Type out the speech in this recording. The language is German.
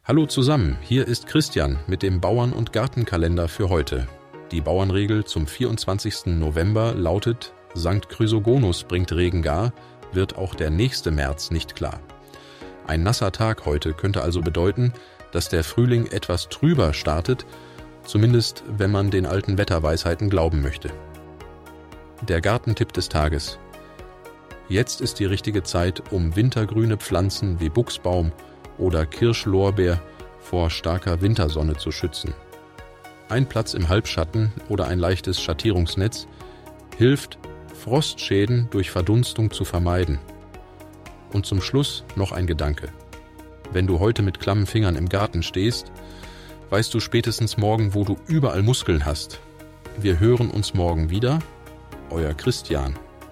Hallo zusammen, hier ist Christian mit dem Bauern- und Gartenkalender für heute. Die Bauernregel zum 24. November lautet: Sankt Chrysogonus bringt Regen gar, wird auch der nächste März nicht klar. Ein nasser Tag heute könnte also bedeuten, dass der Frühling etwas trüber startet, zumindest wenn man den alten Wetterweisheiten glauben möchte. Der Gartentipp des Tages: Jetzt ist die richtige Zeit, um wintergrüne Pflanzen wie Buchsbaum oder Kirschlorbeer vor starker Wintersonne zu schützen. Ein Platz im Halbschatten oder ein leichtes Schattierungsnetz hilft, Frostschäden durch Verdunstung zu vermeiden. Und zum Schluss noch ein Gedanke: Wenn du heute mit klammen Fingern im Garten stehst, weißt du spätestens morgen, wo du überall Muskeln hast. Wir hören uns morgen wieder. Euer Christian.